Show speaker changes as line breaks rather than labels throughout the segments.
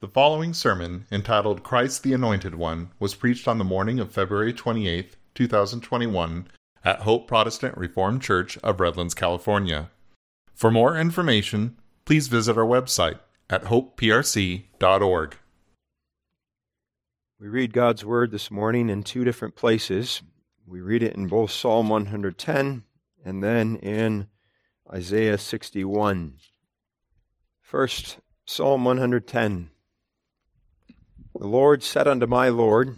The following sermon, entitled Christ the Anointed One, was preached on the morning of February 28, 2021, at Hope Protestant Reformed Church of Redlands, California. For more information, please visit our website at hopeprc.org.
We read God's Word this morning in two different places. We read it in both Psalm 110 and then in Isaiah 61. First, Psalm 110. The Lord said unto my Lord,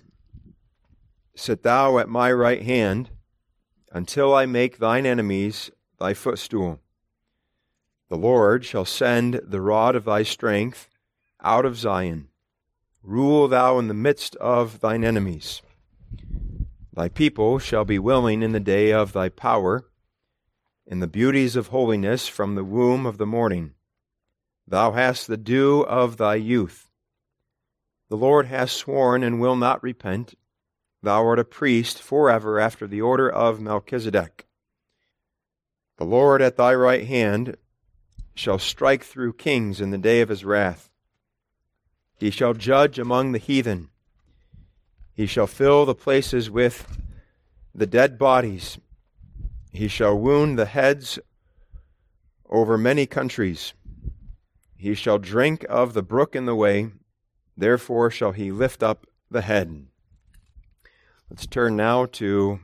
Sit thou at my right hand, until I make thine enemies thy footstool. The Lord shall send the rod of thy strength out of Zion. Rule thou in the midst of thine enemies. Thy people shall be willing in the day of thy power, in the beauties of holiness from the womb of the morning. Thou hast the dew of thy youth. The Lord hath sworn and will not repent. Thou art a priest forever after the order of Melchizedek. The Lord at thy right hand shall strike through kings in the day of his wrath. He shall judge among the heathen. He shall fill the places with the dead bodies. He shall wound the heads over many countries. He shall drink of the brook in the way. Therefore shall he lift up the head. Let's turn now to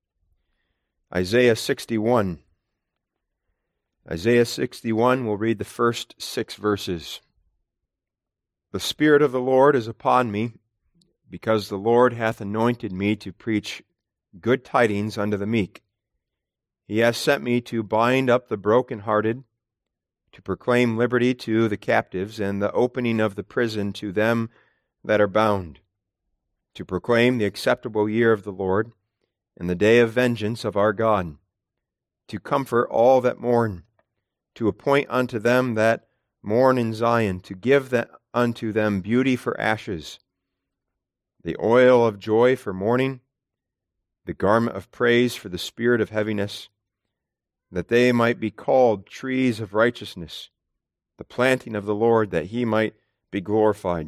Isaiah 61. Isaiah 61, we'll read the first 6 verses. The Spirit of the Lord is upon me, because the Lord hath anointed me to preach good tidings unto the meek. He hath sent me to bind up the brokenhearted, to proclaim liberty to the captives, and the opening of the prison to them that are bound, to proclaim the acceptable year of the Lord, and the day of vengeance of our God, to comfort all that mourn, to appoint unto them that mourn in Zion, to give unto them beauty for ashes, the oil of joy for mourning, the garment of praise for the spirit of heaviness, that they might be called trees of righteousness, the planting of the Lord, that he might be glorified.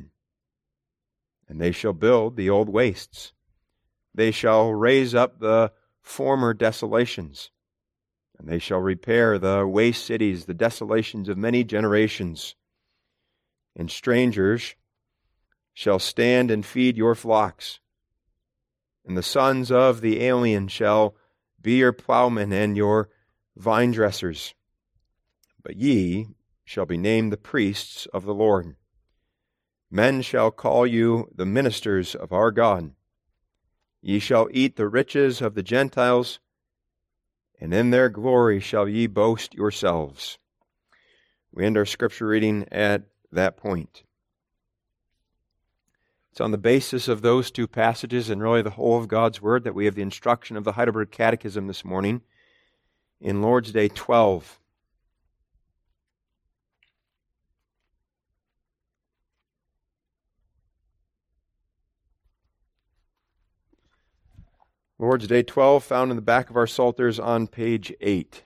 And they shall build the old wastes. They shall raise up the former desolations, and they shall repair the waste cities, the desolations of many generations. And strangers shall stand and feed your flocks, and the sons of the alien shall be your plowmen and your vine dressers. But ye shall be named the priests of the Lord. Men shall call you the ministers of our God. Ye shall eat the riches of the Gentiles, and in their glory shall ye boast yourselves. We end our scripture reading at that point. It's on the basis of those two passages and really the whole of God's Word that we have the instruction of the Heidelberg Catechism this morning in Lord's Day 12. Lord's Day 12, found in the back of our Psalters on page 8.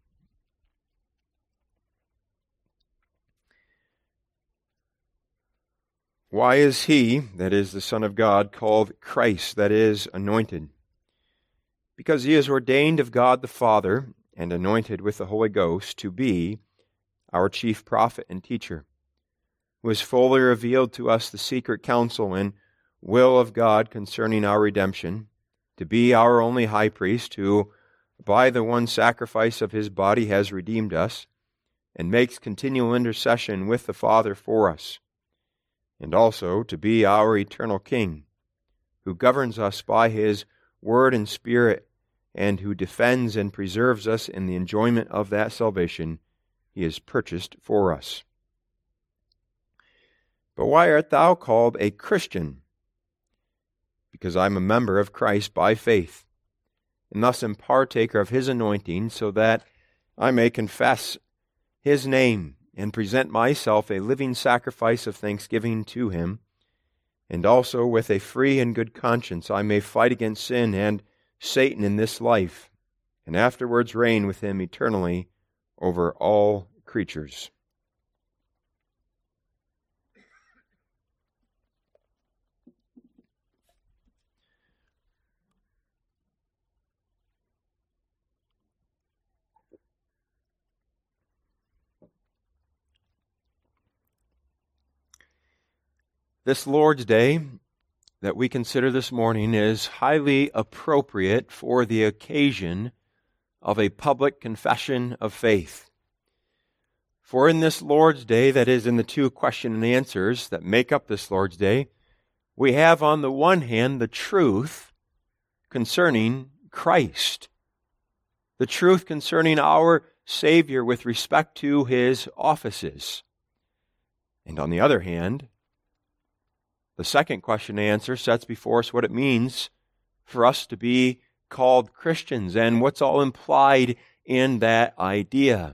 Why is he, that is the Son of God, called Christ, that is, anointed? Because he is ordained of God the Father and anointed with the Holy Ghost to be our chief prophet and teacher, who has fully revealed to us the secret counsel and will of God concerning our redemption, to be our only high priest, who by the one sacrifice of his body has redeemed us, and makes continual intercession with the Father for us, and also to be our eternal King, who governs us by his word and Spirit, and who defends and preserves us in the enjoyment of that salvation he has purchased for us. But why art thou called a Christian? Because I am a member of Christ by faith, and thus am partaker of his anointing, so that I may confess his name and present myself a living sacrifice of thanksgiving to him, and also with a free and good conscience I may fight against sin and Satan in this life, and afterwards reign with him eternally over all creatures. This Lord's Day that we consider this morning is highly appropriate for the occasion of a public confession of faith. For in this Lord's Day, that is in the two question and answers that make up this Lord's Day, we have on the one hand the truth concerning Christ, the truth concerning our Savior with respect to His offices. And on the other hand, the second question and answer sets before us what it means for us to be called Christians and what's all implied in that idea.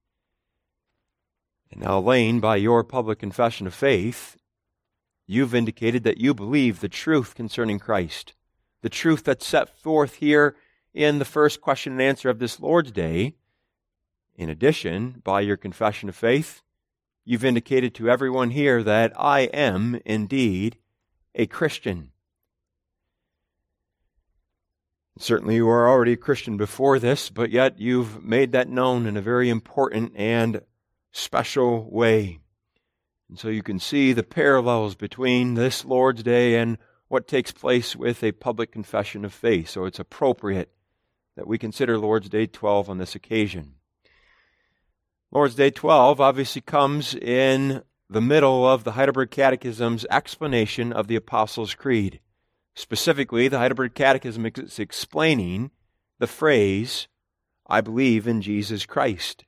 And now, Lane, by your public confession of faith, you've indicated that you believe the truth concerning Christ, the truth that's set forth here in the first question and answer of this Lord's Day. In addition, by your confession of faith, you've indicated to everyone here that I am indeed a Christian. Certainly you are already a Christian before this, but yet you've made that known in a very important and special way. And so you can see the parallels between this Lord's Day and what takes place with a public confession of faith. So it's appropriate that we consider Lord's Day 12 on this occasion. Lord's Day 12 obviously comes in the middle of the Heidelberg Catechism's explanation of the Apostles' Creed. Specifically, the Heidelberg Catechism is explaining the phrase, I believe in Jesus Christ,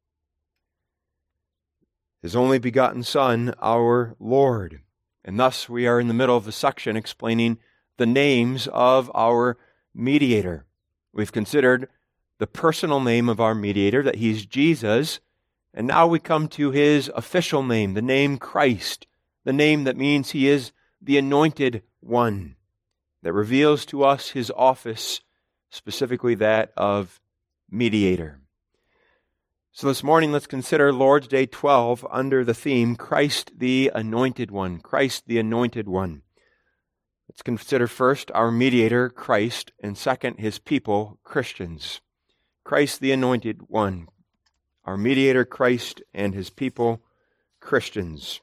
His only begotten Son, our Lord. And thus we are in the middle of the section explaining the names of our mediator. We've considered the personal name of our mediator, that He's Jesus. And now we come to His official name, the name Christ, the name that means He is the Anointed One, that reveals to us His office, specifically that of mediator. So this morning, let's consider Lord's Day 12 under the theme, Christ the Anointed One, Christ the Anointed One. Let's consider first our mediator, Christ, and second, His people, Christians. Christ the Anointed One, our mediator, Christ, and His people, Christians.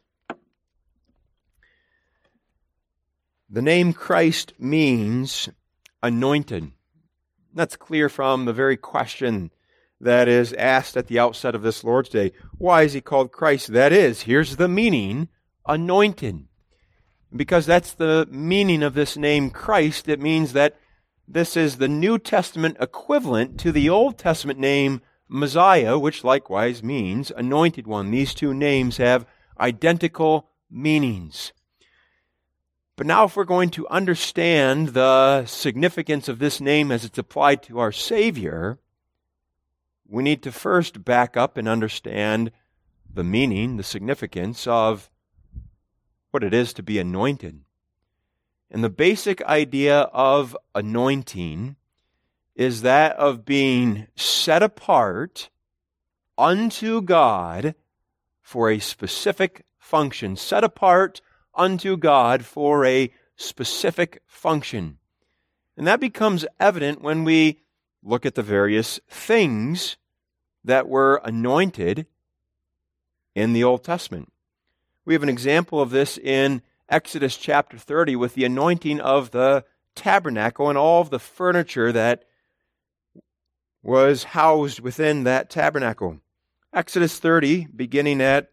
The name Christ means anointed. That's clear from the very question that is asked at the outset of this Lord's Day. Why is He called Christ? That is, here's the meaning, anointed. Because that's the meaning of this name Christ, it means that this is the New Testament equivalent to the Old Testament name Messiah, which likewise means Anointed One. These two names have identical meanings. But now if we're going to understand the significance of this name as it's applied to our Savior, we need to first back up and understand the meaning, the significance of what it is to be anointed. And the basic idea of anointing is that of being set apart unto God for a specific function. Set apart unto God for a specific function. And that becomes evident when we look at the various things that were anointed in the Old Testament. We have an example of this in Exodus chapter 30 with the anointing of the tabernacle and all of the furniture that was housed within that tabernacle. Exodus 30, beginning at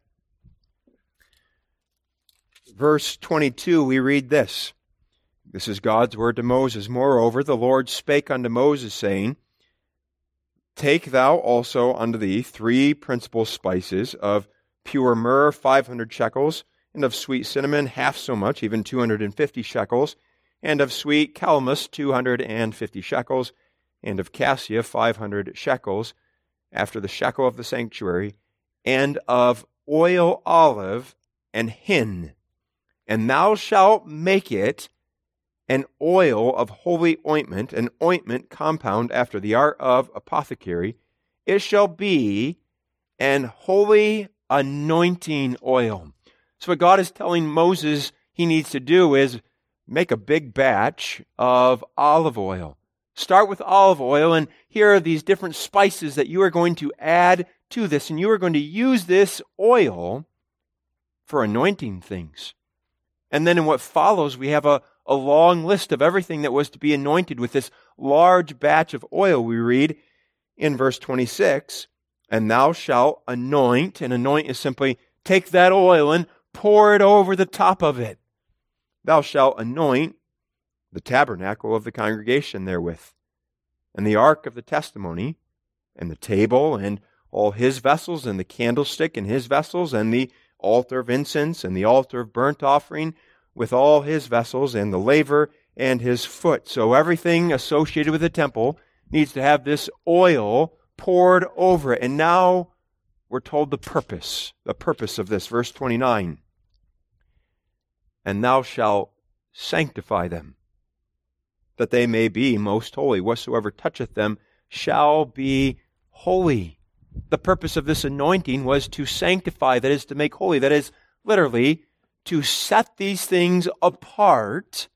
verse 22, we read this. This is God's word to Moses. Moreover, the Lord spake unto Moses, saying, Take thou also unto thee 3 principal spices of pure myrrh, 500 shekels, and of sweet cinnamon, half so much, even 250 shekels, and of sweet calamus, 250 shekels, and of cassia, 500 shekels, after the shekel of the sanctuary, and of oil olive and hin. And thou shalt make it an oil of holy ointment, an ointment compound after the art of apothecary. It shall be an holy anointing oil. So what God is telling Moses he needs to do is make a big batch of olive oil. Start with olive oil, and here are these different spices that you are going to add to this, and you are going to use this oil for anointing things. And then in what follows, we have a long list of everything that was to be anointed with this large batch of oil. We read in verse 26, and thou shalt anoint, and anoint is simply take that oil and pour it over the top of it. Thou shalt anoint the tabernacle of the congregation therewith, and the ark of the testimony, and the table, and all his vessels, and the candlestick and his vessels, and the altar of incense, and the altar of burnt offering, with all his vessels, and the laver, and his foot. So everything associated with the temple needs to have this oil poured over it. And now we're told the purpose of this. Verse 29. And thou shalt sanctify them, that they may be most holy. Whatsoever toucheth them shall be holy. The purpose of this anointing was to sanctify, that is, to make holy. That is, literally, to set these things apart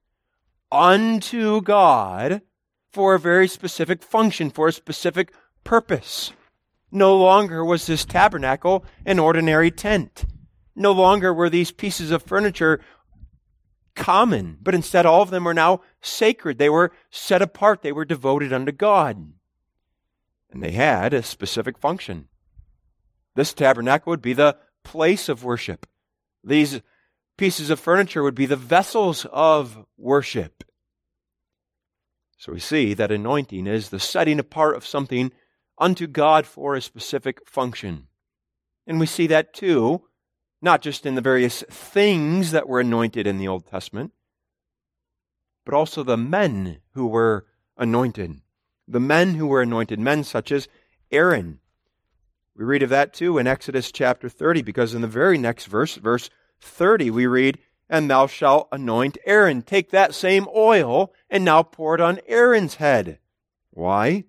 unto God for a very specific function, for a specific purpose. No longer was this tabernacle an ordinary tent. No longer were these pieces of furniture common, but instead all of them are now sacred. They were set apart. They were devoted unto God. And they had a specific function. This tabernacle would be the place of worship. These pieces of furniture would be the vessels of worship. So we see that anointing is the setting apart of something unto God for a specific function. And we see that too, not just in the various things that were anointed in the Old Testament, but also the men who were anointed. The men who were anointed, men such as Aaron. We read of that too in Exodus chapter 30, because in the very next verse, verse 30, we read, and thou shalt anoint Aaron. Take that same oil and now pour it on Aaron's head. Why?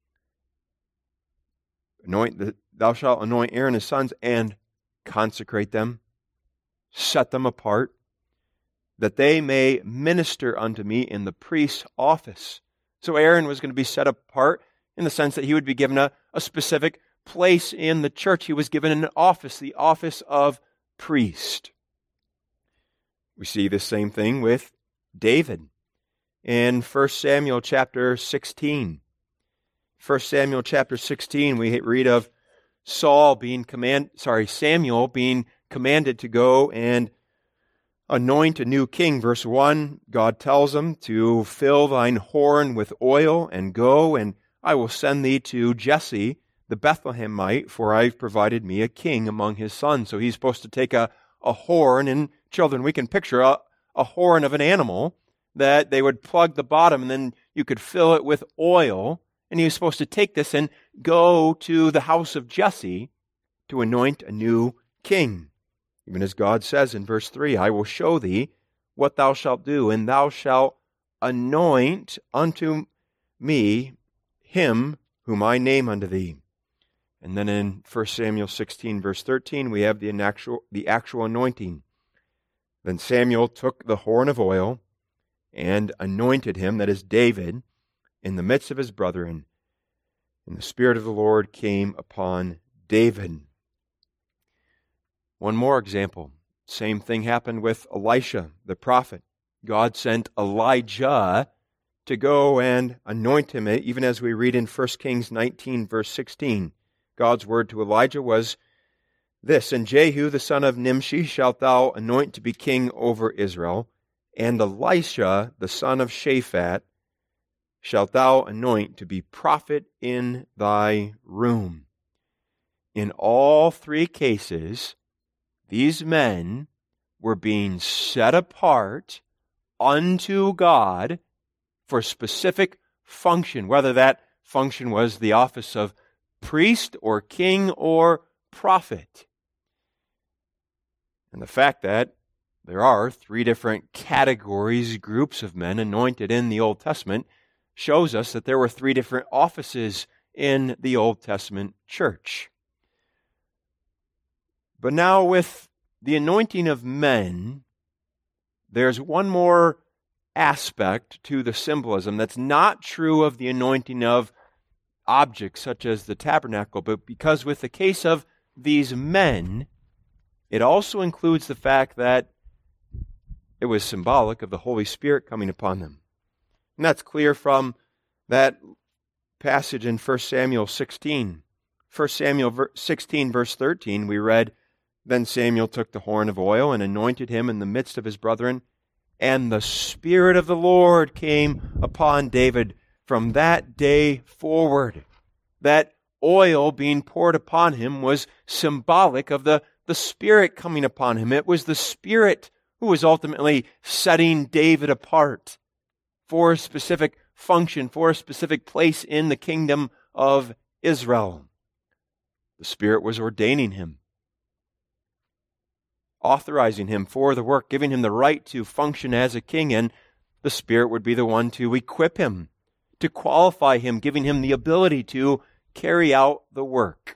Thou shalt anoint Aaron his sons and consecrate them, set them apart, that they may minister unto me in the priest's office. So Aaron was going to be set apart in the sense that he would be given a specific place in the church. He was given an office, the office of priest. We see the same thing with David in 1 Samuel chapter 16. 1 Samuel chapter 16, we read of Samuel being commanded to go and anoint a new king. Verse 1, God tells him to fill thine horn with oil and go, and I will send thee to Jesse the Bethlehemite, for I've provided me a king among his sons. So he's supposed to take a horn, and children, we can picture a horn of an animal that they would plug the bottom, and then you could fill it with oil. And he was supposed to take this and go to the house of Jesse to anoint a new king. Even as God says in verse 3, I will show thee what thou shalt do, and thou shalt anoint unto me him whom I name unto thee. And then in 1 Samuel 16, verse 13, we have the actual anointing. Then Samuel took the horn of oil and anointed him, that is David, in the midst of his brethren, and the Spirit of the Lord came upon David. One more example. Same thing happened with Elisha, the prophet. God sent Elijah to go and anoint him, even as we read in 1 Kings 19, verse 16. God's word to Elijah was this, and Jehu the son of Nimshi shalt thou anoint to be king over Israel, and Elisha the son of Shaphat shalt thou anoint to be prophet in thy room. In all three cases, these men were being set apart unto God for a specific function, whether that function was the office of priest or king or prophet. And the fact that there are three different categories, groups of men anointed in the Old Testament, shows us that there were three different offices in the Old Testament church. But now with the anointing of men, there's one more aspect to the symbolism that's not true of the anointing of objects such as the tabernacle, but because with the case of these men, it also includes the fact that It was symbolic of the Holy Spirit coming upon them. And that's clear from that passage in 1 Samuel 16. 1 Samuel 16, verse 13, we read, "Then Samuel took the horn of oil and anointed him in the midst of his brethren, and the Spirit of the Lord came upon David from that day forward." That oil being poured upon him was symbolic of the Spirit coming upon him. It was the Spirit who was ultimately setting David apart for a specific function, for a specific place in the kingdom of Israel. The Spirit was ordaining him, authorizing him for the work, giving him the right to function as a king, and the Spirit would be the one to equip him, to qualify him, giving him the ability to carry out the work.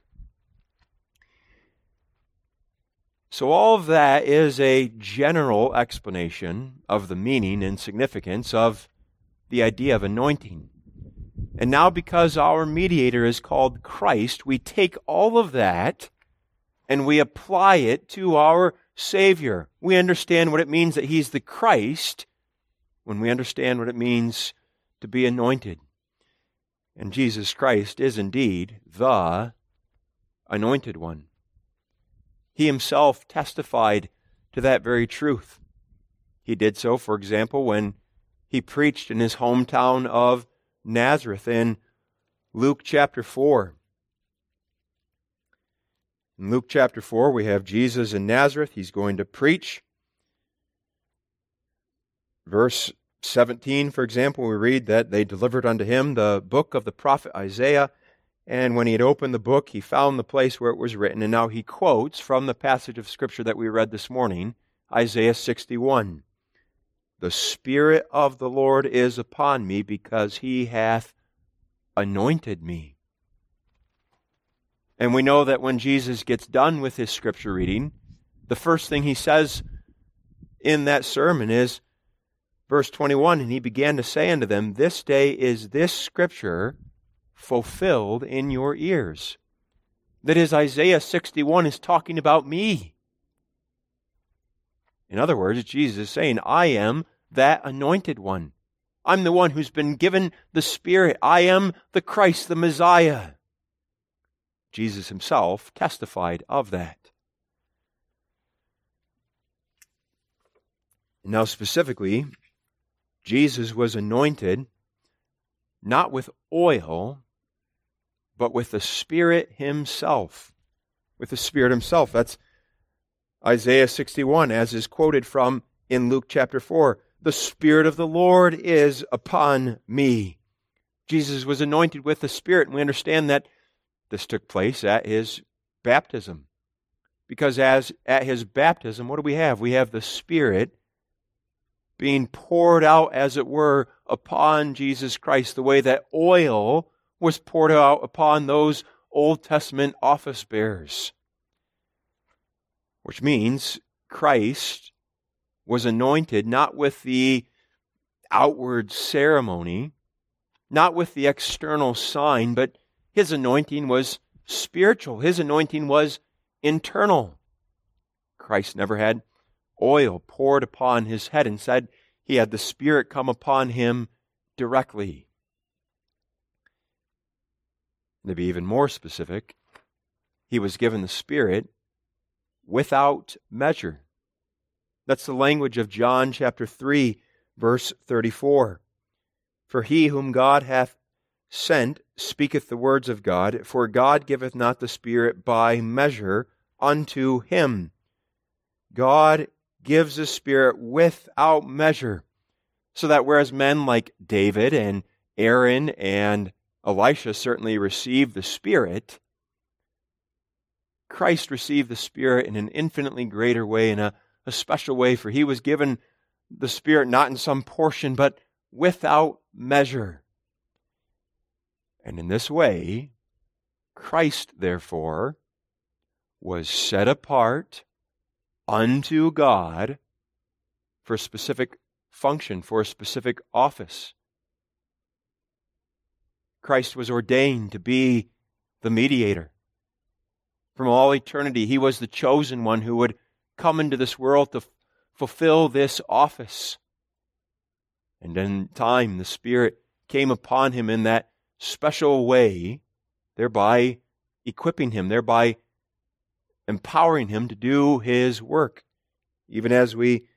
So all of that is a general explanation of the meaning and significance of the idea of anointing. And now, because our mediator is called Christ, we take all of that and we apply it to our Savior. We understand what it means that He's the Christ when we understand what it means to be anointed. And Jesus Christ is indeed the Anointed One. He Himself testified to that very truth. He did so, for example, when He preached in His hometown of Nazareth in Luke chapter 4. In Luke chapter 4, we have Jesus in Nazareth. He's going to preach. Verse 17, for example, we read that they delivered unto Him the book of the prophet Isaiah, and when He had opened the book, He found the place where it was written. And now He quotes from the passage of Scripture that we read this morning, Isaiah 61. "The Spirit of the Lord is upon me, because He hath anointed me." And we know that when Jesus gets done with His Scripture reading, the first thing He says in that sermon is, verse 21, "And He began to say unto them, This day is this Scripture fulfilled in your ears." That is, Isaiah 61 is talking about me. In other words, Jesus is saying, I am that Anointed One. I'm the one who's been given the Spirit. I am the Christ, the Messiah. Jesus Himself testified of that. Now specifically, Jesus was anointed not with oil, but with the Spirit Himself. With the Spirit Himself. That's Isaiah 61, as is quoted from in Luke chapter 4. "The Spirit of the Lord is upon me." Jesus was anointed with the Spirit, and we understand that this took place at His baptism. Because at His baptism, what do we have? We have the Spirit being poured out, as it were, upon Jesus Christ, the way that oil was poured out upon those Old Testament office bearers. Which means Christ was anointed not with the outward ceremony, not with the external sign, but His anointing was spiritual. His anointing was internal. Christ never had oil poured upon His head. Instead, He had the Spirit come upon Him directly. To be even more specific, He was given the Spirit without measure. That's the language of John chapter 3, verse 34. "For he whom God hath sent speaketh the words of God, for God giveth not the Spirit by measure unto him." God gives the Spirit without measure, so that whereas men like David and Aaron and Elisha certainly received the Spirit, Christ received the Spirit in an infinitely greater way, in a special way, for He was given the Spirit not in some portion, but without measure. And in this way, Christ, therefore, was set apart unto God for a specific function, for a specific office. Christ was ordained to be the mediator. From all eternity, He was the chosen one who would come into this world to fulfill this office. And in time, the Spirit came upon him in that special way, thereby equipping him, thereby empowering him to do his work. Even as we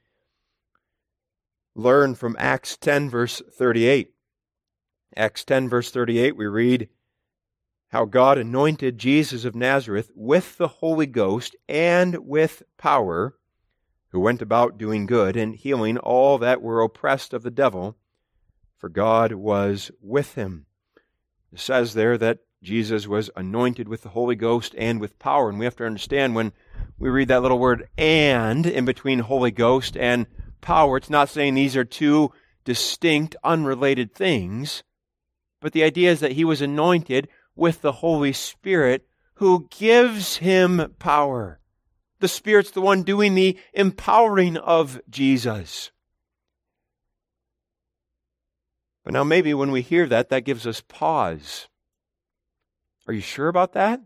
learn from Acts 10, verse 38. Acts 10, verse 38, we read how God anointed Jesus of Nazareth with the Holy Ghost and with power, who went about doing good and healing all that were oppressed of the devil, for God was with him. It says there that Jesus was anointed with the Holy Ghost and with power. And we have to understand when we read that little word "and" in between Holy Ghost and power, it's not saying these are two distinct, unrelated things. But the idea is that he was anointed with the Holy Spirit who gives him power. The Spirit's the one doing the empowering of Jesus. But now maybe when we hear that, that gives us pause. Are you sure about that?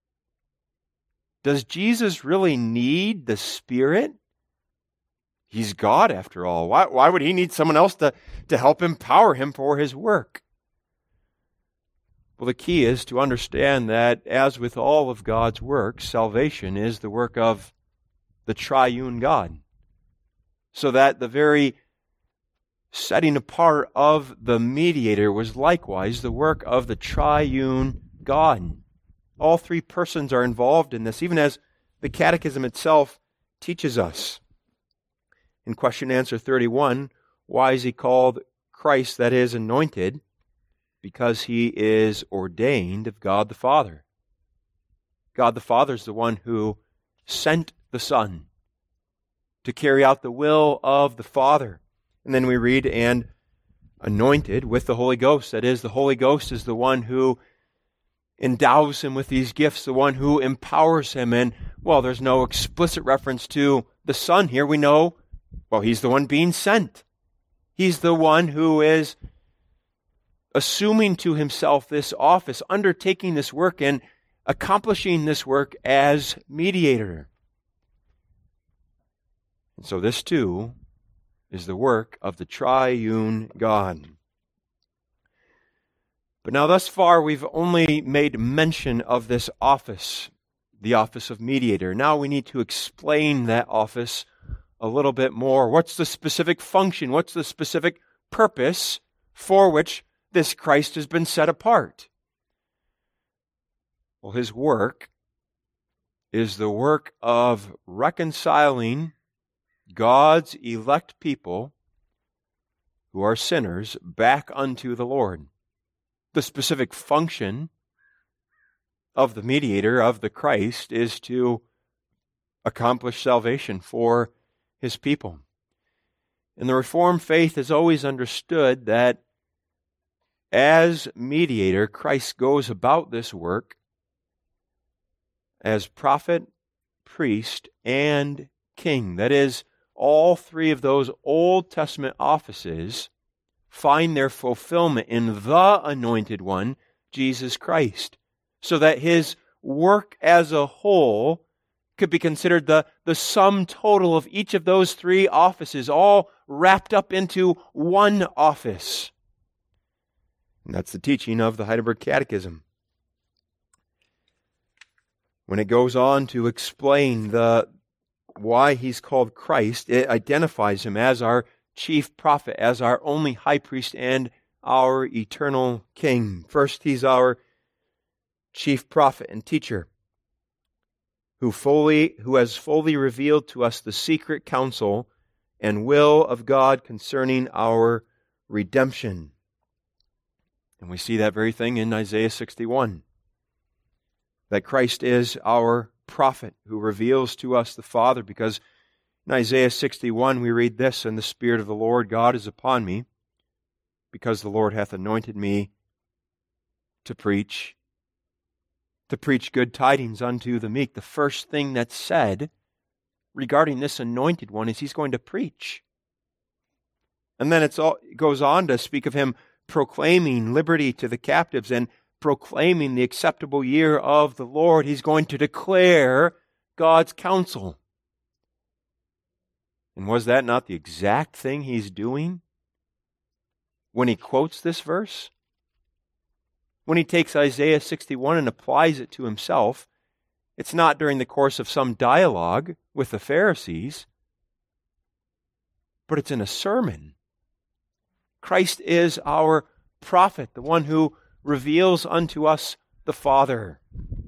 Does Jesus really need the Spirit? He's God after all. Why would he need someone else to help empower him for his work? Well, the key is to understand that, as with all of God's work, salvation is the work of the triune God. So that the very setting apart of the mediator was likewise the work of the triune God. All three persons are involved in this, even as the Catechism itself teaches us. In question and answer 31, why is he called Christ, that is, anointed? Because he is ordained of God the Father. God the Father is the one who sent the Son to carry out the will of the Father. And then we read, and anointed with the Holy Ghost. That is, the Holy Ghost is the one who endows him with these gifts, the one who empowers him. And, well, there's no explicit reference to the Son here. We know, well, he's the one being sent. He's the one who is assuming to himself this office, undertaking this work, and accomplishing this work as mediator. And so this too is the work of the triune God. But now thus far we've only made mention of this office, the office of mediator. Now we need to explain that office a little bit more. What's the specific function? What's the specific purpose for which this Christ has been set apart? Well, his work is the work of reconciling God's elect people who are sinners back unto the Lord. The specific function of the mediator, of the Christ, is to accomplish salvation for his people. And the Reformed faith has always understood that as mediator, Christ goes about this work as prophet, priest, and king. That is, all three of those Old Testament offices find their fulfillment in the Anointed One, Jesus Christ, so that his work as a whole could be considered the sum total of each of those three offices, all wrapped up into one office. And that's the teaching of the Heidelberg Catechism. When it goes on to explain why he's called Christ, it identifies him as our chief prophet, as our only high priest and our eternal king. First, he's our chief prophet and teacher, who has fully revealed to us the secret counsel and will of God concerning our redemption. And we see that very thing in Isaiah 61. That Christ is our prophet who reveals to us the Father, because in Isaiah 61 we read this, and the Spirit of the Lord God is upon me, because the Lord hath anointed me to preach good tidings unto the meek. The first thing that's said regarding this anointed one is he's going to preach. And then it goes on to speak of him proclaiming liberty to the captives and proclaiming the acceptable year of the Lord. He's going to declare God's counsel. And was that not the exact thing he's doing when he quotes this verse? When he takes Isaiah 61 and applies it to himself, it's not during the course of some dialogue with the Pharisees, but it's in a sermon. Christ is our prophet, the one who reveals unto us the Father.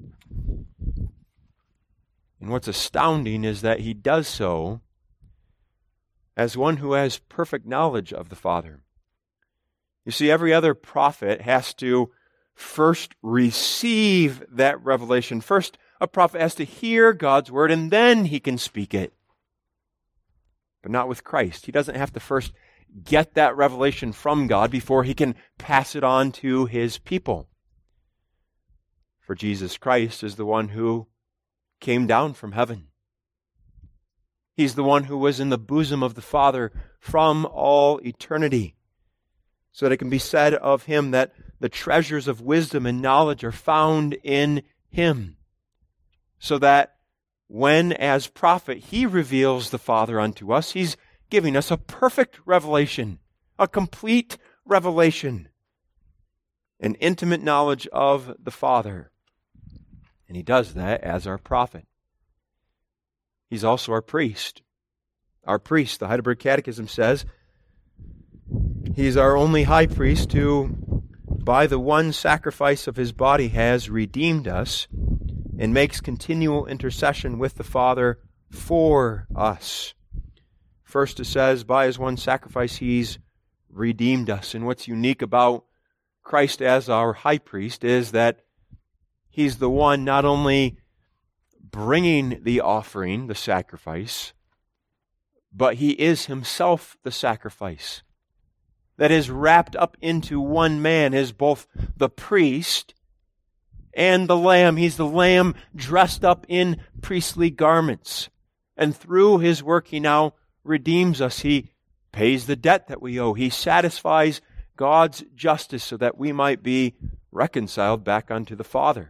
And what's astounding is that he does so as one who has perfect knowledge of the Father. You see, every other prophet has to first receive that revelation. First, a prophet has to hear God's word, and then he can speak it. But not with Christ. He doesn't have to first get that revelation from God before he can pass it on to his people. For Jesus Christ is the one who came down from heaven. He's the one who was in the bosom of the Father from all eternity, so that it can be said of him that the treasures of wisdom and knowledge are found in him, so that when, as prophet, he reveals the Father unto us, he's giving us a perfect revelation, a complete revelation, an intimate knowledge of the Father. And he does that as our prophet. He's also our priest. Our priest, the Heidelberg Catechism says, he's our only high priest who, by the one sacrifice of his body, has redeemed us and makes continual intercession with the Father for us. First, it says, by his one sacrifice, he's redeemed us. And what's unique about Christ as our high priest is that he's the one not only bringing the offering, the sacrifice, but he is himself the sacrifice that is wrapped up into one man, is both the priest and the lamb. He's the lamb dressed up in priestly garments. And through his work, he now redeems us. He pays the debt that we owe. He satisfies God's justice so that we might be reconciled back unto the Father.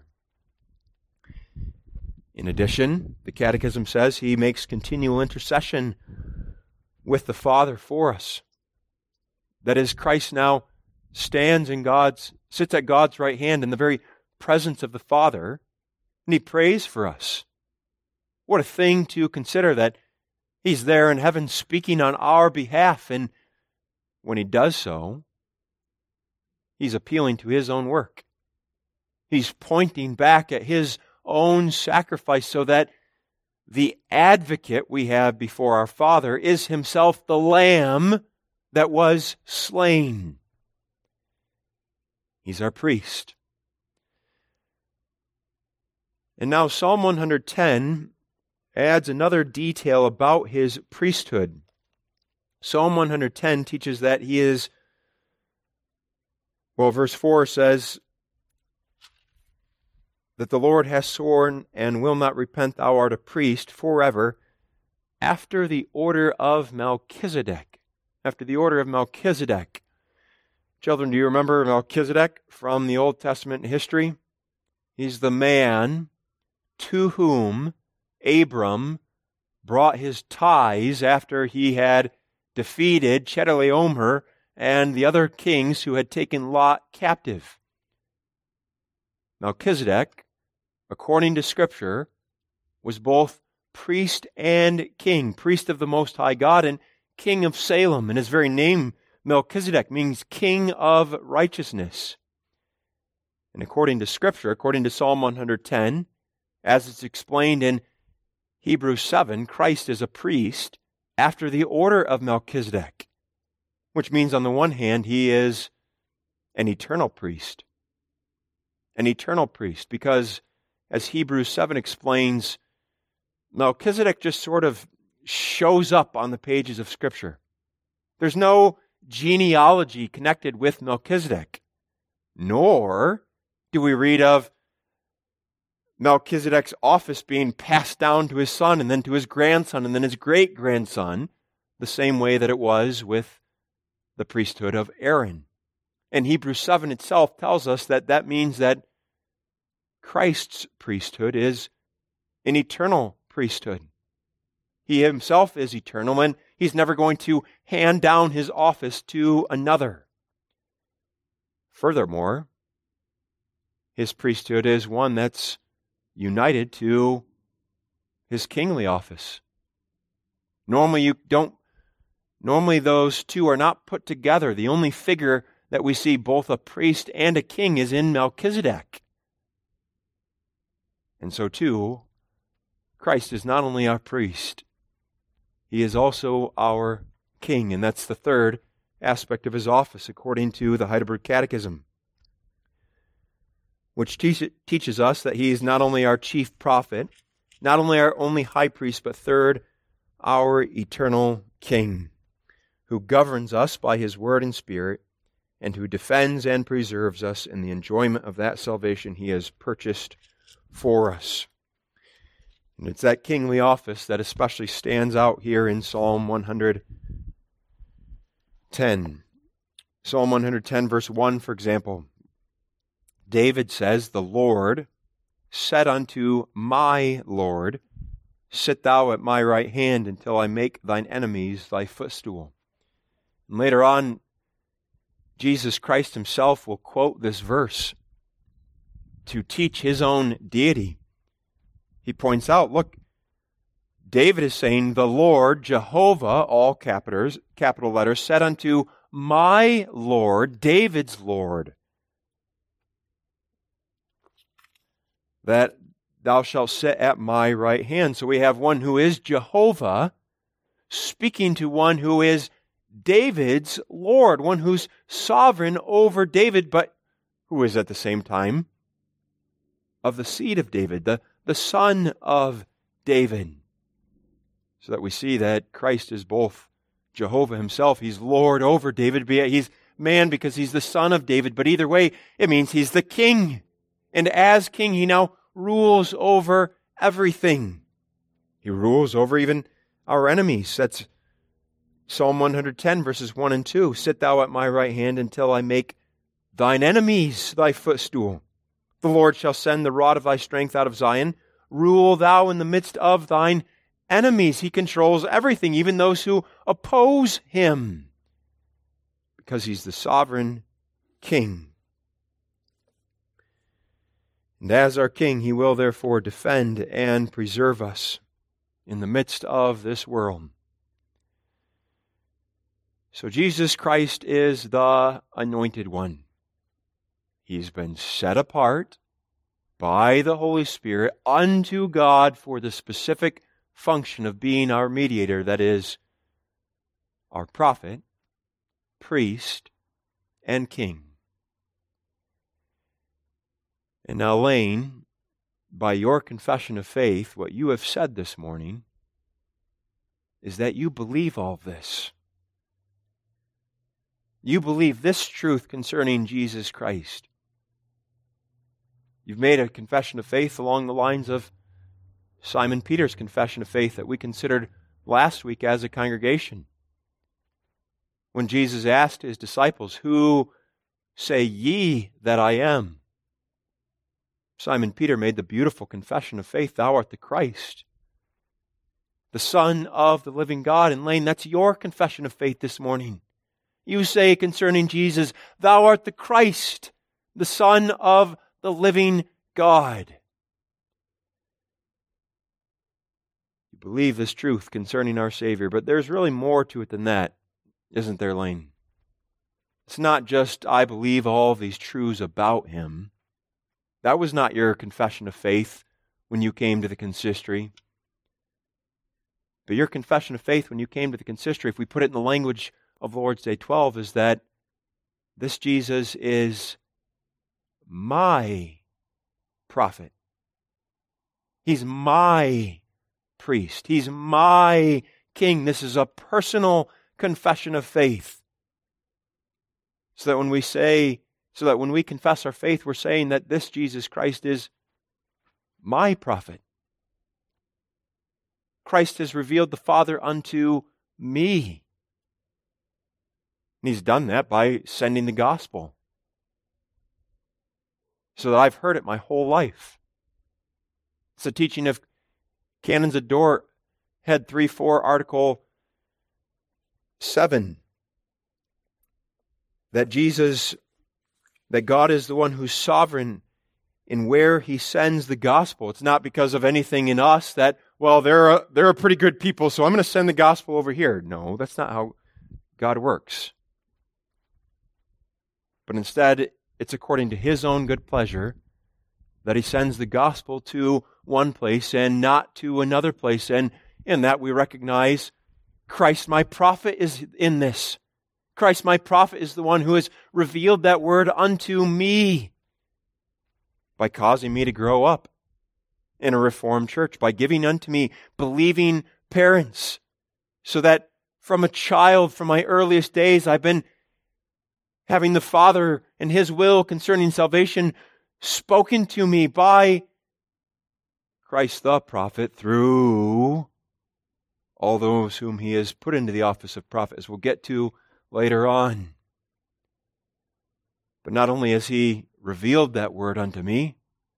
In addition, the Catechism says he makes continual intercession with the Father for us. That is, Christ now sits at God's right hand in the very presence of the Father, and he prays for us. What a thing to consider, that he's there in heaven speaking on our behalf, and when he does so, he's appealing to his own work. He's pointing back at his own sacrifice so that the advocate we have before our Father is himself the Lamb that was slain. He's our priest. And now Psalm 110 adds another detail about his priesthood. Psalm 110 teaches that he is, verse 4 says, that the Lord has sworn and will not repent, thou art a priest forever, after the order of Melchizedek. After the order of Melchizedek. Children, do you remember Melchizedek from the Old Testament history? He's the man to whom Abram brought his tithes after he had defeated Chedorlaomer and the other kings who had taken Lot captive. Melchizedek, according to Scripture, was both priest and king, priest of the Most High God and king of Salem. And his very name, Melchizedek, means king of righteousness. And according to Scripture, according to Psalm 110, as it's explained in Hebrews 7, Christ is a priest after the order of Melchizedek, which means on the one hand, he is an eternal priest. An eternal priest, because as Hebrews 7 explains, Melchizedek just sort of shows up on the pages of Scripture. There's no genealogy connected with Melchizedek, nor do we read of Melchizedek's office being passed down to his son and then to his grandson and then his great-grandson, the same way that it was with the priesthood of Aaron. And Hebrews 7 itself tells us that that means that Christ's priesthood is an eternal priesthood. He himself is eternal, and He's never going to hand down his office to another. Furthermore, his priesthood is one that's united to his kingly office. Normally those two are not put together. The only figure that we see both a priest and a king is in Melchizedek. And so too, Christ is not only our priest, he is also our king. And that's the third aspect of his office, according to the Heidelberg Catechism, which teaches us that he is not only our chief prophet, not only our only high priest, but third, our eternal king, who governs us by his word and spirit, and who defends and preserves us in the enjoyment of that salvation he has purchased for us. And it's that kingly office that especially stands out here in Psalm 110. Psalm 110, verse 1, for example. David says, "The Lord said unto my Lord, sit thou at my right hand until I make thine enemies thy footstool." And later on, Jesus Christ himself will quote this verse to teach his own deity. He points out, look, David is saying, "The Lord, Jehovah," all capital letters, "said unto my Lord," David's Lord, "that thou shalt sit at my right hand." So we have one who is Jehovah speaking to one who is David's Lord, one who's sovereign over David, but who is at the same time of the seed of David, the son of David. So that we see that Christ is both Jehovah himself, he's Lord over David, he's man because he's the son of David, but either way, it means he's the king. And as king, he now rules over everything. He rules over even our enemies. That's Psalm 110, verses 1 and 2. "Sit thou at my right hand until I make thine enemies thy footstool. The Lord shall send the rod of thy strength out of Zion. Rule thou in the midst of thine enemies." He controls everything, even those who oppose him, because he's the sovereign king. And as our king, he will therefore defend and preserve us in the midst of this world. So Jesus Christ is the Anointed One. He's been set apart by the Holy Spirit unto God for the specific function of being our mediator, that is, our prophet, priest, and king. And now, Lane, by your confession of faith, what you have said this morning is that you believe all this. You believe this truth concerning Jesus Christ. You've made a confession of faith along the lines of Simon Peter's confession of faith that we considered last week as a congregation. When Jesus asked his disciples, "Who say ye that I am?" Simon Peter made the beautiful confession of faith, "Thou art the Christ, the Son of the living God." And Lane, that's your confession of faith this morning. You say concerning Jesus, "Thou art the Christ, the Son of the living God." You believe this truth concerning our Savior, but there's really more to it than that, isn't there, Lane? It's not just, "I believe all these truths about him." That was not your confession of faith when you came to the consistory. But your confession of faith when you came to the consistory, if we put it in the language of Lord's Day 12, is that this Jesus is my prophet. He's my priest. He's my king. This is a personal confession of faith. So that when we confess our faith, we're saying that this Jesus Christ is my prophet. Christ has revealed the Father unto me. And he's done that by sending the gospel, so that I've heard it my whole life. It's a teaching of Canons of Dort, Head 3-4, Article 7. That God is the one who's sovereign in where He sends the gospel. It's not because of anything in us that, well, they're a pretty good people, so I'm going to send the gospel over here. No, that's not how God works. But instead, it's according to His own good pleasure that He sends the gospel to one place and not to another place. And in that we recognize Christ, my prophet, is in this. Christ, my prophet, is the one who has revealed that word unto me by causing me to grow up in a Reformed church, by giving unto me believing parents, so that from a child, from my earliest days, I've been having the Father and His will concerning salvation spoken to me by Christ the prophet through all those whom He has put into the office of prophet, as we'll get to later on. But not only has He revealed that word unto me,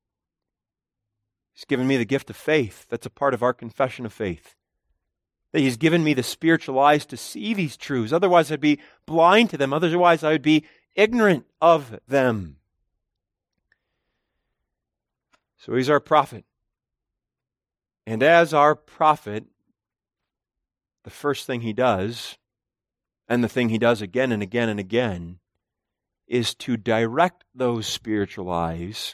He's given me the gift of faith. That's a part of our confession of faith. That He's given me the spiritual eyes to see these truths. Otherwise I'd be blind to them. Otherwise I would be ignorant of them. So He's our prophet. And as our prophet, the first thing He does, and the thing He does again and again and again, is to direct those spiritual eyes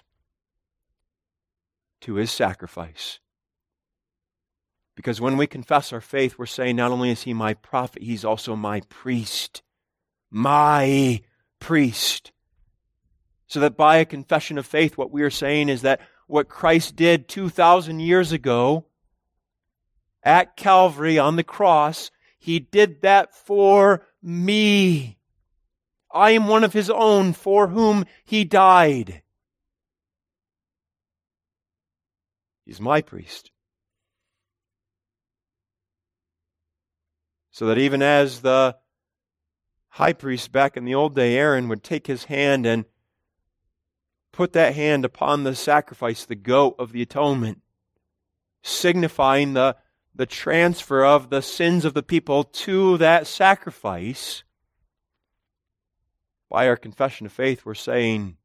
to His sacrifice. Because when we confess our faith, we're saying not only is He my prophet, He's also my priest. My priest. So that by a confession of faith, what we are saying is that what Christ did 2,000 years ago at Calvary on the cross, He did that for me. I am one of His own for whom He died. He's my priest. So that even as the high priest back in the old day, Aaron, would take his hand and put that hand upon the sacrifice, the goat of the atonement, signifying the transfer of the sins of the people to that sacrifice, by our confession of faith, we're saying,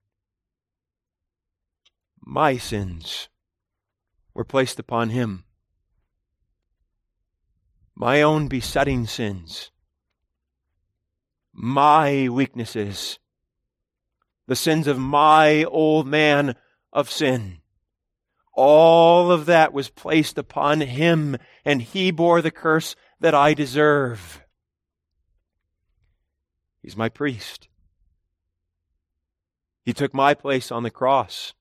my sins were placed upon Him. My own besetting sins, my weaknesses, the sins of my old man of sin, all of that was placed upon Him, and He bore the curse that I deserve. He's my priest. He took my place on the cross.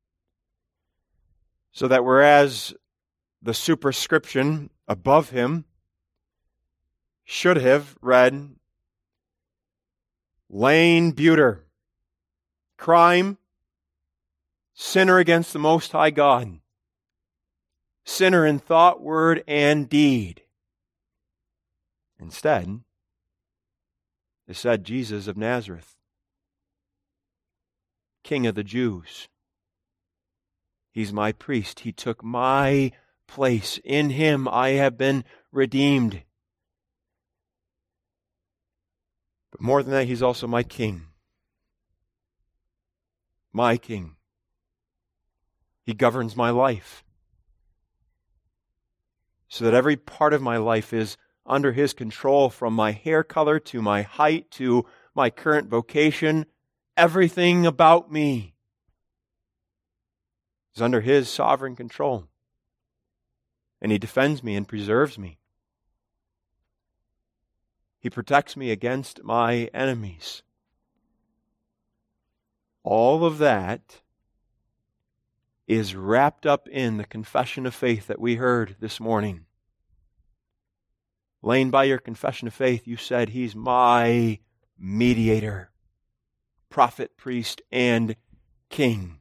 So that whereas the superscription above Him should have read, Lane Buter, crime, sinner against the Most High God, sinner in thought, word, and deed. Instead, it said Jesus of Nazareth, King of the Jews. He's my priest. He took my place. In Him I have been redeemed. But more than that, He's also my King. My King. He governs my life. So that every part of my life is under His control, from my hair color to my height to my current vocation. Everything about me is under His sovereign control. And He defends me and preserves me. He protects me against my enemies. All of that is wrapped up in the confession of faith that we heard this morning. Laying by your confession of faith, you said, He's my mediator, prophet, priest, and king.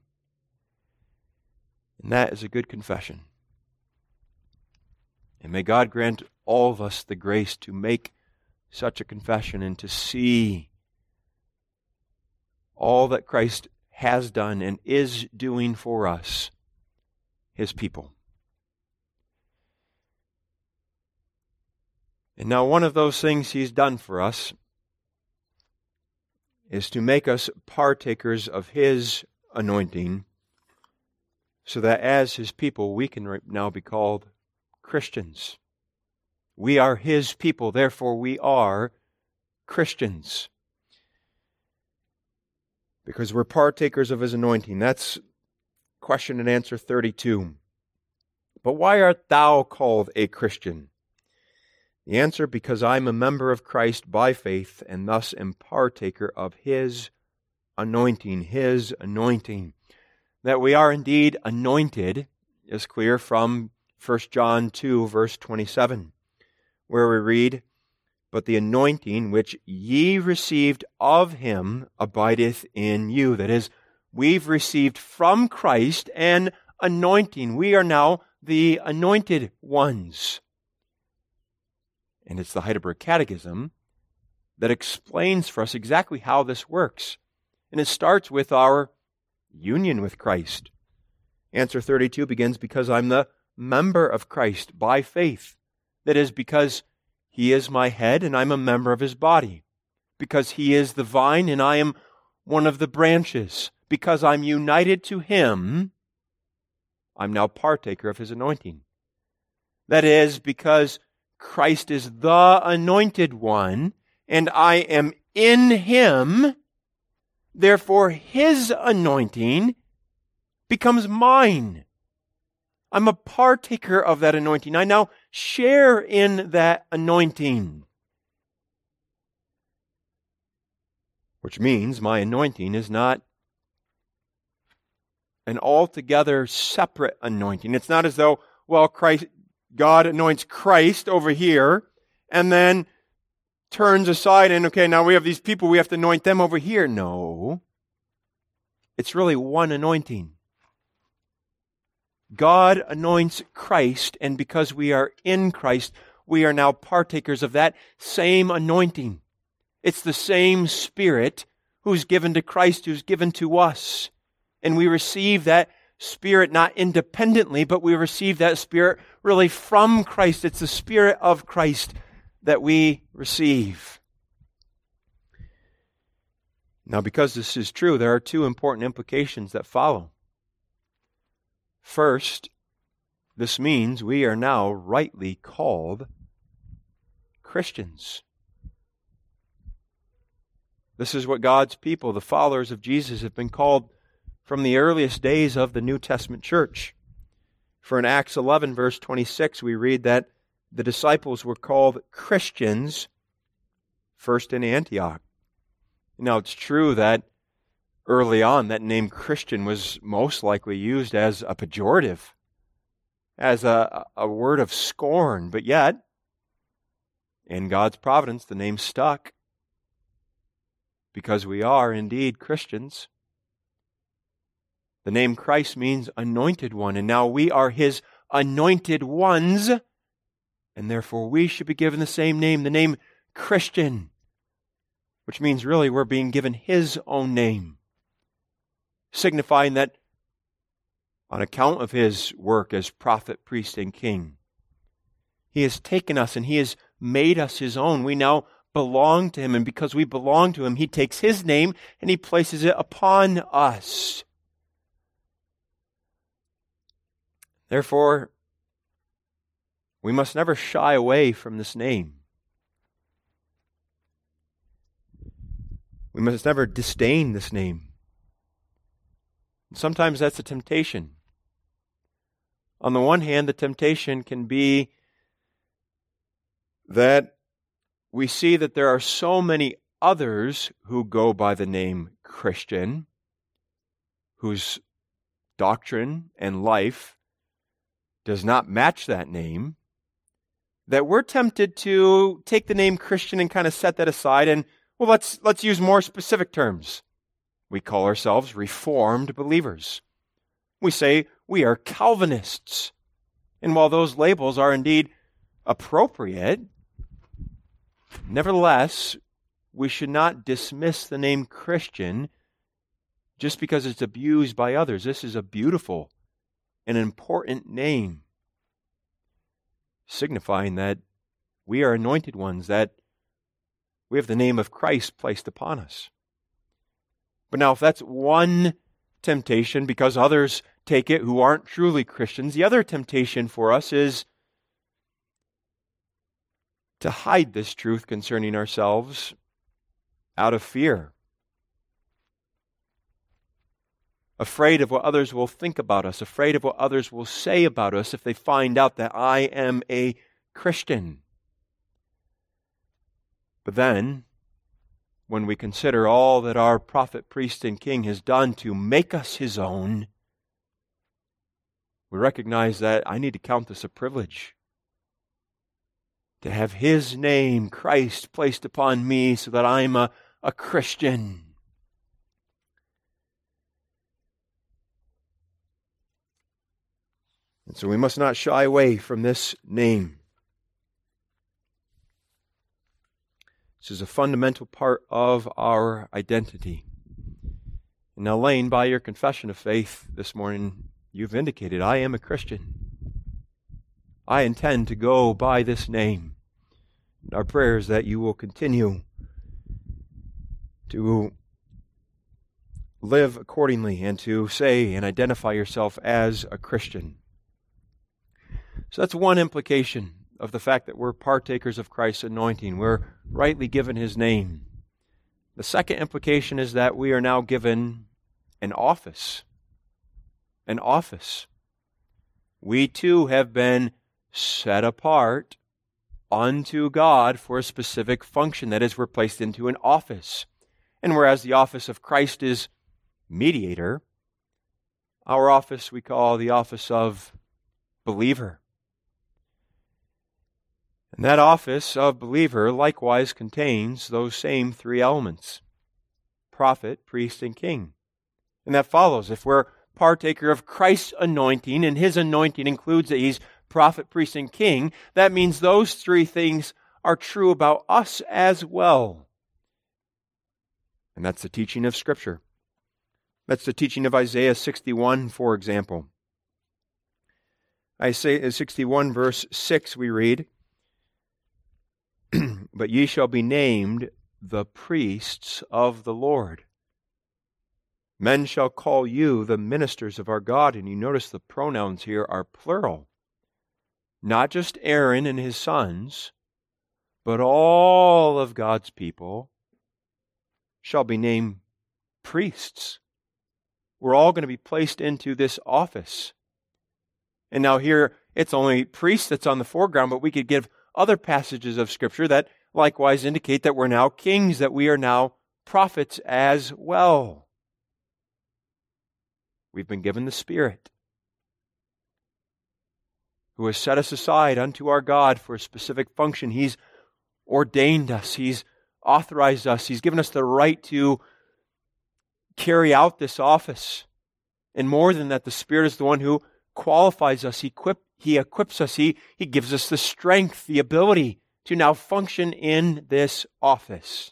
And that is a good confession. And may God grant all of us the grace to make such a confession and to see all that Christ has done and is doing for us, His people. And now one of those things He's done for us is to make us partakers of His anointing, so that as His people we can now be called Christians. We are His people, therefore we are Christians. Because we're partakers of His anointing. That's question and answer 32. But why art thou called a Christian? The answer, because I'm a member of Christ by faith, and thus am partaker of His anointing. His anointing. That we are indeed anointed is clear from 1 John 2, verse 27, where we read, "But the anointing which ye received of Him abideth in you." That is, we've received from Christ an anointing. We are now the anointed ones. And it's the Heidelberg Catechism that explains for us exactly how this works. And it starts with our union with Christ. Answer 32 begins, because I'm the member of Christ by faith. That is, because He is my head and I'm a member of His body. Because He is the vine and I am one of the branches. Because I'm united to Him, I'm now partaker of His anointing. That is, because Christ is the anointed one and I am in Him, therefore His anointing becomes mine. I'm a partaker of that anointing. I now share in that anointing. Which means my anointing is not an altogether separate anointing. It's not as though, well, God anoints Christ over here and then turns aside and, okay, now we have these people, we have to anoint them over here. No. It's really one anointing. God anoints Christ, and because we are in Christ, we are now partakers of that same anointing. It's the same Spirit who's given to Christ, who's given to us. And we receive that Spirit not independently, but we receive that Spirit really from Christ. It's the Spirit of Christ that we receive. Now, because this is true, there are two important implications that follow. First, this means we are now rightly called Christians. This is what God's people, the followers of Jesus, have been called from the earliest days of the New Testament church. For in Acts 11, verse 26, we read that the disciples were called Christians first in Antioch. Now, it's true that early on, that name Christian was most likely used as a pejorative, as a word of scorn. But yet, in God's providence, the name stuck, because we are indeed Christians. The name Christ means anointed one, and now we are His anointed ones, and therefore we should be given the same name, the name Christian, which means really we're being given His own name, signifying that on account of His work as prophet, priest, and king, He has taken us and He has made us His own. We now belong to Him, and because we belong to Him, He takes His name and He places it upon us. Therefore, we must never shy away from this name. We must never disdain this name. Sometimes that's a temptation. On the one hand, the temptation can be that we see that there are so many others who go by the name Christian, whose doctrine and life does not match that name, that we're tempted to take the name Christian and kind of set that aside and, well, let's use more specific terms. We call ourselves Reformed believers. We say we are Calvinists. And while those labels are indeed appropriate, nevertheless, we should not dismiss the name Christian just because it's abused by others. This is a beautiful and important name, signifying that we are anointed ones, that we have the name of Christ placed upon us. But now if that's one temptation, because others take it who aren't truly Christians, the other temptation for us is to hide this truth concerning ourselves out of fear. Afraid of what others will think about us, afraid of what others will say about us if they find out that I am a Christian. But then, when we consider all that our prophet, priest, and king has done to make us his own, we recognize that I need to count this a privilege to have his name, Christ, placed upon me so that I'm a Christian. And so we must not shy away from this name. This is a fundamental part of our identity. And now, Lane, by your confession of faith this morning, you've indicated, I am a Christian. I intend to go by this name. And our prayer is that you will continue to live accordingly and to say and identify yourself as a Christian. So that's one implication of the fact that we're partakers of Christ's anointing. We're rightly given his name. The second implication is that we are now given an office. An office. We too have been set apart unto God for a specific function. That is, we're placed into an office. And whereas the office of Christ is mediator, our office we call the office of believer. And that office of believer likewise contains those same three elements: prophet, priest, and king. And that follows. If we're partaker of Christ's anointing, and his anointing includes that he's prophet, priest, and king, that means those three things are true about us as well. And that's the teaching of Scripture. That's the teaching of Isaiah 61, for example. Isaiah 61, verse 6, we read, But ye shall be named the priests of the Lord. Men shall call you the ministers of our God. And you notice the pronouns here are plural. Not just Aaron and his sons, but all of God's people shall be named priests. We're all going to be placed into this office. And now here, it's only priests that's on the foreground, but we could give other passages of Scripture that likewise indicate that we're now kings, that we are now prophets as well. We've been given the Spirit, who has set us aside unto our God for a specific function. He's ordained us. He's authorized us. He's given us the right to carry out this office. And more than that, the Spirit is the one who qualifies us. He equips us. He gives us the strength, the ability to now function in this office.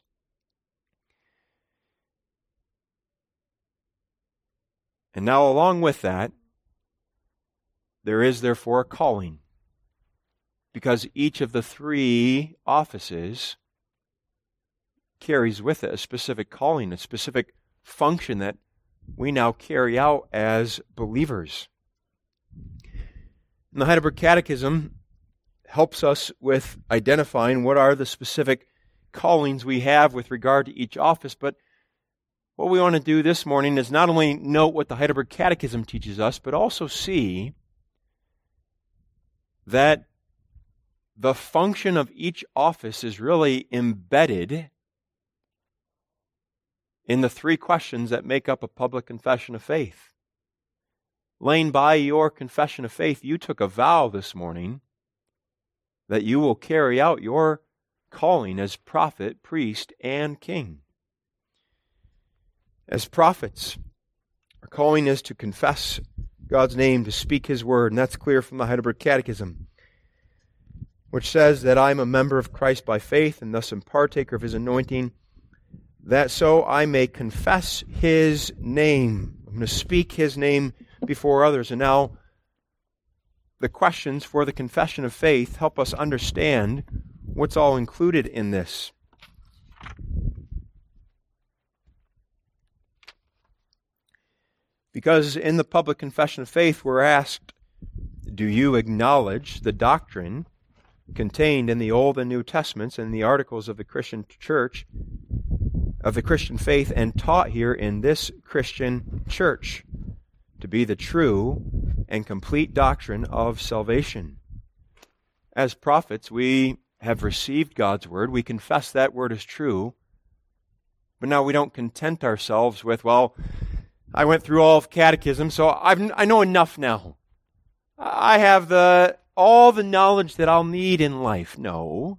And now along with that, there is therefore a calling. Because each of the three offices carries with it a specific calling, a specific function that we now carry out as believers. And the Heidelberg Catechism helps us with identifying what are the specific callings we have with regard to each office. But what we want to do this morning is not only note what the Heidelberg Catechism teaches us, but also see that the function of each office is really embedded in the three questions that make up a public confession of faith. Lane, by your confession of faith, you took a vow this morning that you will carry out your calling as prophet, priest, and king. As prophets, our calling is to confess God's name, to speak His word, and that's clear from the Heidelberg Catechism, which says that I'm a member of Christ by faith and thus am partaker of His anointing, that so I may confess His name. I'm going to speak His name before others. And now the questions for the confession of faith help us understand What's all included in this? Because in the public confession of faith, we're asked, do you acknowledge the doctrine contained in the Old and New Testaments and the articles of the Christian church, of the Christian faith, and taught here in this Christian church to be the true and complete doctrine of salvation? As prophets, we have received God's word. We confess that word is true. But now we don't content ourselves with, well, I went through all of catechism, so I know enough now. I have all the knowledge that I'll need in life. No.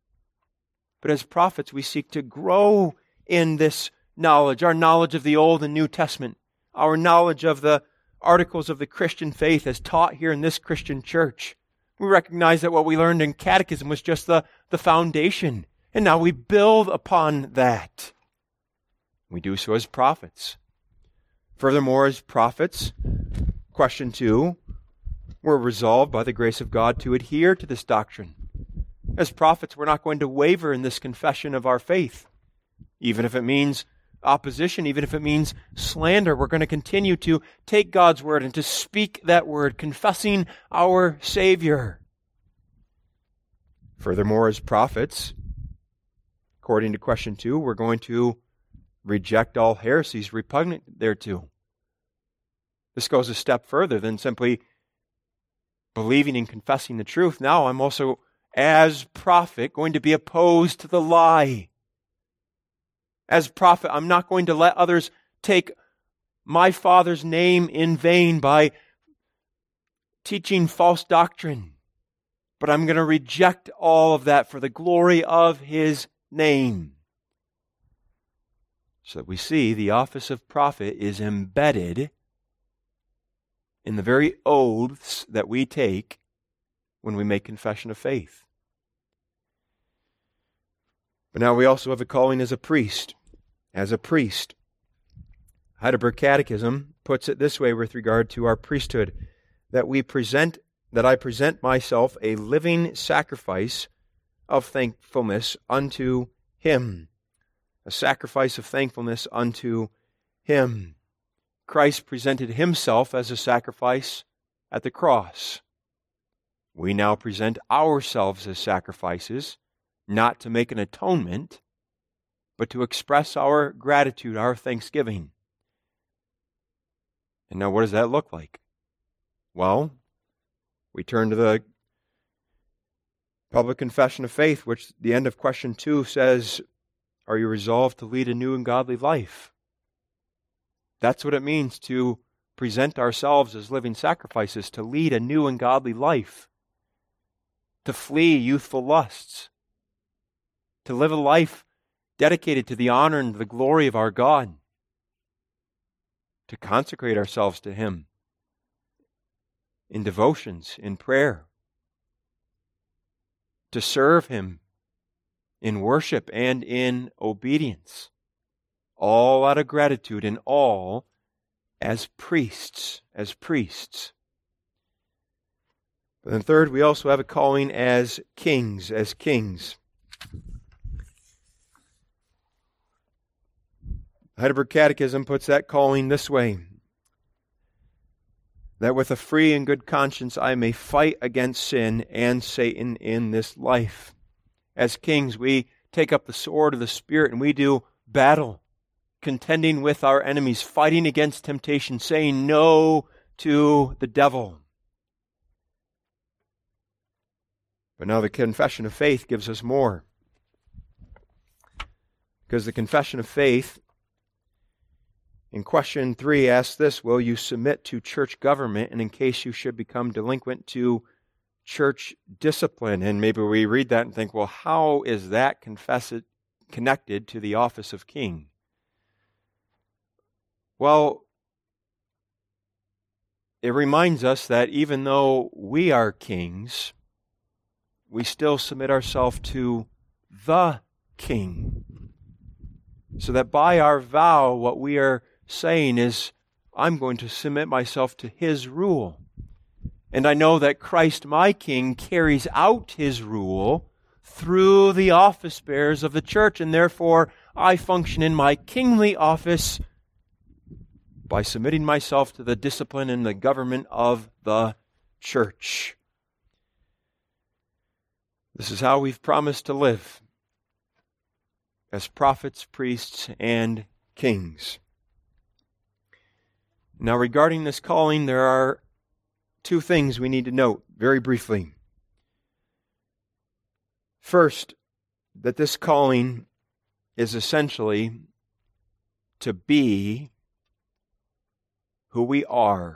But as prophets, we seek to grow in this knowledge, our knowledge of the Old and New Testament, our knowledge of the articles of the Christian faith as taught here in this Christian church. We recognize that what we learned in catechism was just the foundation, and now we build upon that. We do so as prophets. Furthermore, as prophets, question 2, we're resolved by the grace of God to adhere to this doctrine. As prophets, we're not going to waver in this confession of our faith. Even if it means opposition, even if it means slander, we're going to continue to take God's word and to speak that word, confessing our Savior. Furthermore, as prophets, according to question 2, we're going to reject all heresies repugnant thereto. This goes a step further than simply believing and confessing the truth. Now I'm also, as prophet, going to be opposed to the lie. As prophet, I'm not going to let others take my Father's name in vain by teaching false doctrine. But I'm going to reject all of that for the glory of His name. So that we see the office of prophet is embedded in the very oaths that we take when we make confession of faith. But now we also have a calling as a priest. As a priest. Heidelberg Catechism puts it this way with regard to our priesthood, that I present myself a living sacrifice of thankfulness unto Him. A sacrifice of thankfulness unto Him. Christ presented Himself as a sacrifice at the cross. We now present ourselves as sacrifices, not to make an atonement, but to express our gratitude, our thanksgiving. And now what does that look like? Well, we turn to the public confession of faith, which the end of question 2 says, are you resolved to lead a new and godly life? That's what it means to present ourselves as living sacrifices, to lead a new and godly life, to flee youthful lusts, to live a life dedicated to the honor and the glory of our God, to consecrate ourselves to Him in devotions, in prayer, to serve Him in worship and in obedience, all out of gratitude and all as priests, But then third, we also have a calling as kings, Heidelberg Catechism puts that calling this way, that with a free and good conscience I may fight against sin and Satan in this life. As kings, we take up the sword of the Spirit and we do battle, contending with our enemies, fighting against temptation, saying no to the devil. But now the confession of faith gives us more. Because the confession of faith in question 3 asks this, will you submit to church government, and in case you should become delinquent, to church discipline? And maybe we read that and think, well, how is that connected to the office of king? Well, it reminds us that even though we are kings, we still submit ourselves to the King. So that by our vow, what we are saying is, I'm going to submit myself to His rule. And I know that Christ, my King, carries out His rule through the office bearers of the church, and therefore I function in my kingly office by submitting myself to the discipline and the government of the church. This is how we've promised to live as prophets, priests, and kings. Now, regarding this calling, there are two things we need to note very briefly. First, that this calling is essentially to be who we are.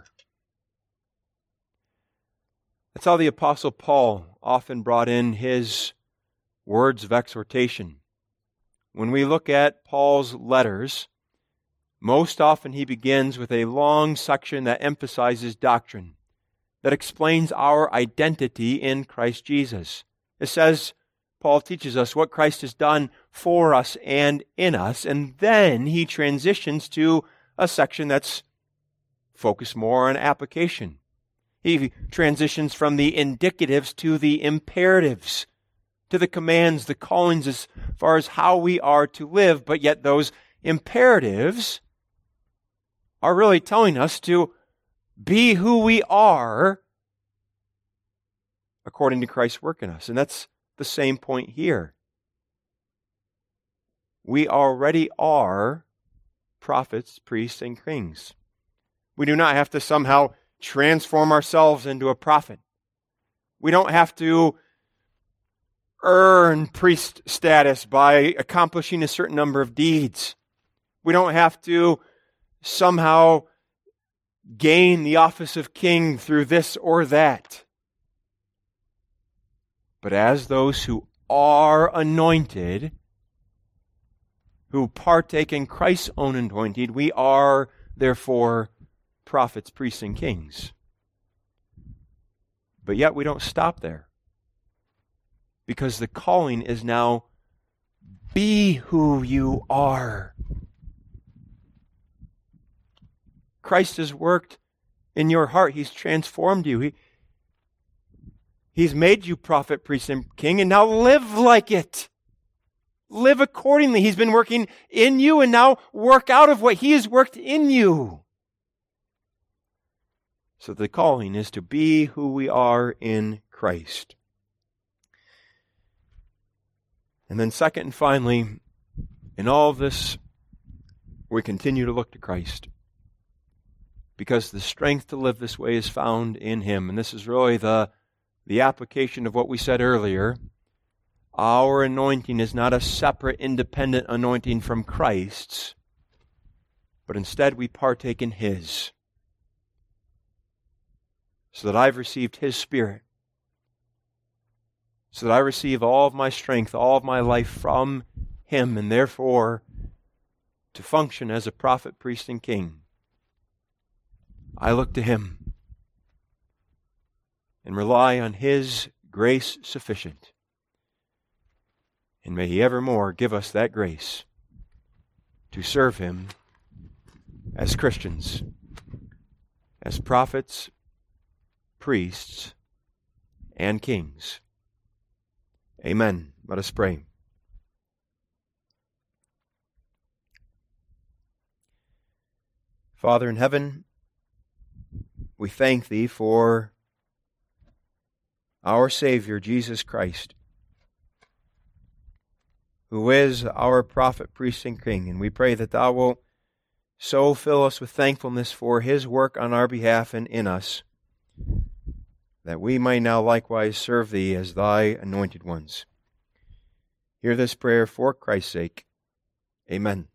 That's how the Apostle Paul often brought in his words of exhortation. When we look at Paul's letters, most often he begins with a long section that emphasizes doctrine, that explains our identity in Christ Jesus. It says, Paul teaches us what Christ has done for us and in us, and then he transitions to a section that's focused more on application. He transitions from the indicatives to the imperatives, to the commands, the callings as far as how we are to live, but yet those imperatives are really telling us to be who we are according to Christ's work in us. And that's the same point here. We already are prophets, priests, and kings. We do not have to somehow transform ourselves into a prophet. We don't have to earn priest status by accomplishing a certain number of deeds. We don't have to somehow gain the office of king through this or that. But as those who are anointed, who partake in Christ's own anointing, we are therefore prophets, priests, and kings. But yet we don't stop there. Because the calling is now, be who you are. Christ has worked in your heart. He's transformed you. He's made you prophet, priest, and king, and now live like it. Live accordingly. He's been working in you, and now work out of what He has worked in you. So the calling is to be who we are in Christ. And then second and finally, in all of this, we continue to look to Christ. Because the strength to live this way is found in Him. And this is really the application of what we said earlier. Our anointing is not a separate, independent anointing from Christ's, but instead we partake in His. So that I've received His Spirit. So that I receive all of my strength, all of my life from Him, and therefore to function as a prophet, priest, and king. I look to Him and rely on His grace sufficient. And may He evermore give us that grace to serve Him as Christians, as prophets, priests, and kings. Amen. Let us pray. Father in heaven, we thank Thee for our Savior, Jesus Christ, who is our prophet, priest, and king. And we pray that Thou wilt so fill us with thankfulness for His work on our behalf and in us, that we may now likewise serve Thee as Thy anointed ones. Hear this prayer for Christ's sake. Amen.